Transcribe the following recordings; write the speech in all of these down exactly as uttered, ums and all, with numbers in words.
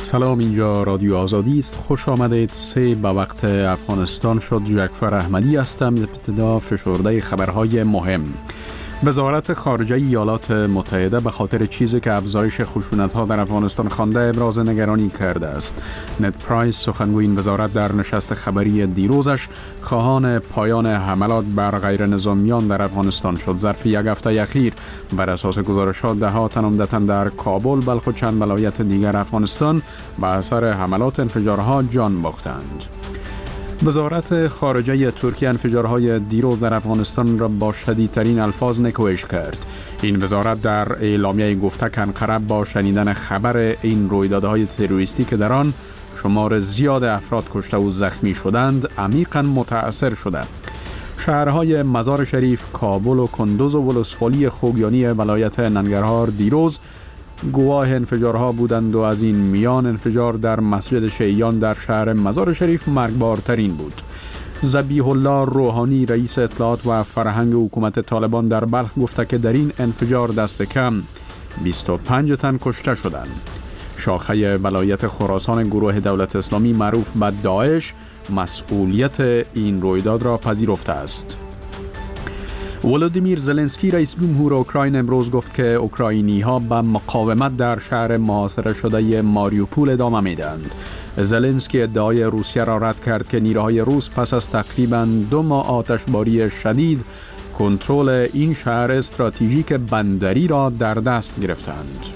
سلام، اینجا رادیو آزادی است. خوش آمدید. سه به وقت افغانستان شد. جعفر احمدی هستم. ابتدا فشرده خبرهای مهم. وزارت خارجه ایالات متحده به خاطر چیزی که افزایش خشونت‌ها در افغانستان خوانده ابراز نگرانی کرده است. نت پرایس، سخنگوی این وزارت، در نشست خبری دیروزش خواهان پایان حملات بر غیر نظامیان در افغانستان شد. ظرف یک هفته اخیر بر اساس گزارشات ده ها تن عمدتاً در کابل، بلخ و چند ولایت دیگر افغانستان به اثر حملات انفجارها جان باختند. وزارت خارجه ترکیه انفجارهای دیروز در افغانستان را با شدیدترین الفاظ نکوهش کرد. این وزارت در اعلامیه گفته که انقره با شنیدن خبر این رویدادهای تروریستی که در آن شمار زیاد افراد کشته و زخمی شدند عمیقاً متأثر شده. شهرهای مزار شریف، کابل و کندوز و ولسوالی خوگیانی ولایت ننگرهار دیروز گواه انفجارها بودند و از این میان انفجار در مسجد شیعیان در شهر مزار شریف مرگبارترین بود. ذبیح الله روحانی، رئیس اطلاعات و فرهنگ حکومت طالبان، در بلخ گفته که در این انفجار دست کم بیست و پنج تن کشته شدند. شاخه ولایت خراسان گروه دولت اسلامی معروف به داعش مسئولیت این رویداد را پذیرفته است. ولودیمیر زلنسکی، رئیس جمهور اوکراین، امروز گفت که اوکراینی ها به مقاومت در شهر محاصره شده ماریوپول ادامه میدهند. زلنسکی ادعای روسیه را رد کرد که نیروهای روس پس از تقریباً دو ماه آتشباری شدید کنترل این شهر استراتژیک بندری را در دست گرفتند.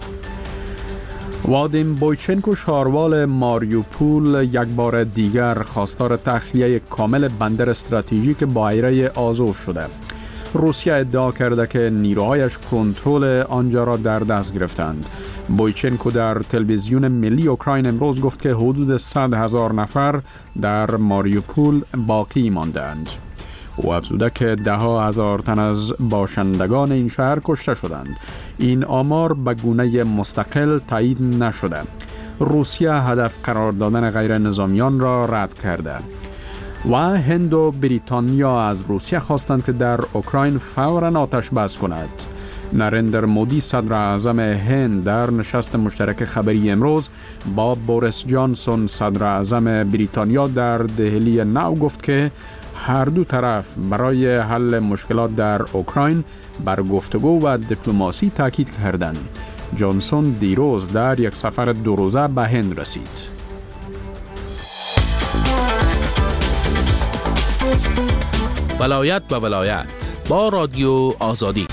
وادیم بویچنکو، شاروال ماریوپول، یک بار دیگر خواستار تخلیه کامل بندر استراتژیک بحیره آزوف شده. روسیه ادعا کرده که نیروهایش کنترل آنجا را در دست گرفتند. بویچنکو در تلویزیون ملی اوکراین امروز گفت که حدود صد هزار نفر در ماریوپول باقی ماندند. او افزوده که ده ها هزار تن از باشندگان این شهر کشته شدند. این آمار به گونه مستقل تایید نشده. روسیه هدف قرار دادن غیر نظامیان را رد کرده و هند و بریتانیا از روسیه خواستند که در اوکراین فوراً آتش بس کند. نریندر مودی، صدر اعظم هند، در نشست مشترک خبری امروز با بوریس جانسون، صدر اعظم بریتانیا، در دهلی نو گفت که هر دو طرف برای حل مشکلات در اوکراین بر گفتگو و دیپلماسی تاکید کردند. جانسون دیروز در یک سفر دو روزه به هند رسید. ولایت به ولایت با رادیو آزادی.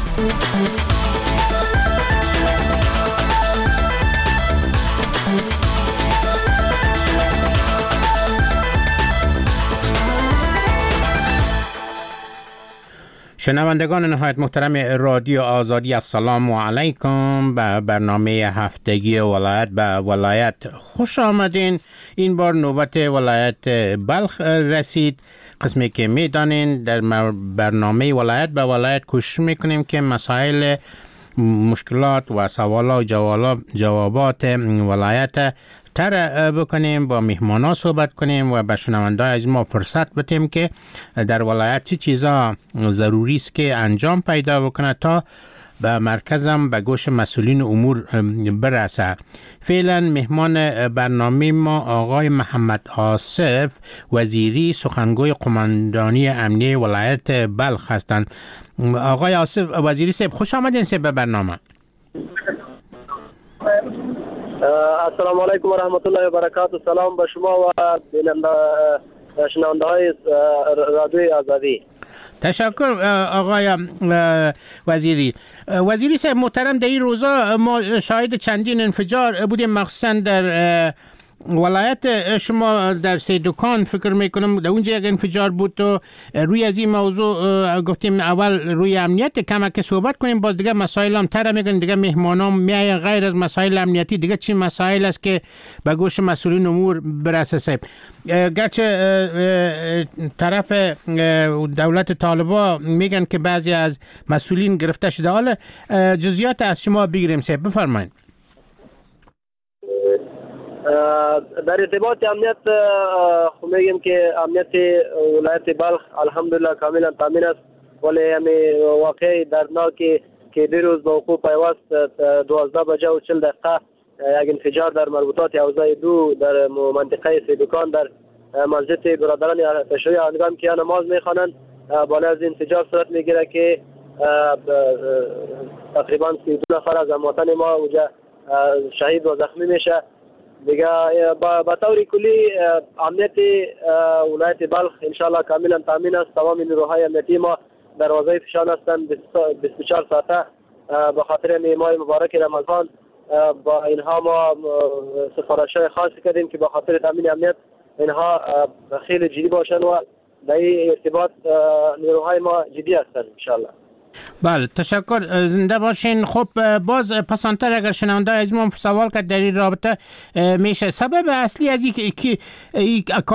شنوندگان نهایت محترم رادیو آزادی، السلام علیکم. به برنامه هفتگی ولایت به ولایت خوش آمدین. این بار نوبت ولایت بلخ رسید. قسمی که میدانین در برنامه ولایت به ولایت کوشش میکنیم که مسائل، مشکلات و سوالات و جوابات ولایت تر بکنیم، با مهمانا صحبت کنیم و به شنوندگان از ما فرصت بدیم که در ولایت چی چیزا ضروری است که انجام پیدا بکنه تا به مرکزم به گوش مسئولین امور برسه. فعلا مهمان برنامه ما آقای محمد آصف وزیری، سخنگوی قماندانی امنیه ولایت بلخ هستند. آقای آصف وزیری صاحب، خوش آمدین صاحب به برنامه. السلام علیکم و رحمت الله و برکاته. سلام به شما و شنونده های رادیو آزادی. تشکر آقای وزیری. وزیری صاحب محترم، در این روزا ما شاهد چندین انفجار بودیم، مخصوصا در ولایت شما در سه دکان فکر میکنم در اونجا یک انفجار بود و روی از این موضوع گفتیم اول روی امنیت کمک که صحبت کنیم، باز دیگه مسائل هم تر میگن، دیگه مهمانام میای غیر از مسائل امنیتی دیگه چی مسائل است که به گوش مسئولین امور برسه. گرچه طرف دولت طالبا میگن که بعضی از مسئولین گرفته شده، حالا جزئیات از شما بگیریم صاحب، بفرمایید. در ارتباط امنیت خب میگیم که امنیت ولایت بلخ الحمدلله کاملا تامین است، ولی همین واقعی دردناکی که دیروز به وقوع پیوست دوازده بجه و چل دقیقه یک انفجار در مربوطات حوزه دو در منطقه سیدکان در مسجد برادران ارتشی هنگام که نماز میخوانند بالا از انفجار صورت میگیره که تقریبا سی و دو نفر از هموطن ما اونجا شهید و زخمی میشه. دیگه به طور کلی امنیت ولایت بلخ انشالله کاملا تامین است. تمام نیروهای امنیتی ما در وظایفشان هستند بیست و چهار ساعته به خاطر ماه مبارک رمضان. با اینها ما سفارش‌های خاصی کردیم که به خاطر تامین امنیت اینها خیلی جدی باشن و در این ارتباط نیروهای ما جدی هستند انشالله. بله تشکر، زنده باشین. خب باز پسانتر اگر شنونده از ما سوال کرد در این رابطه میشه سبب اصلی از این که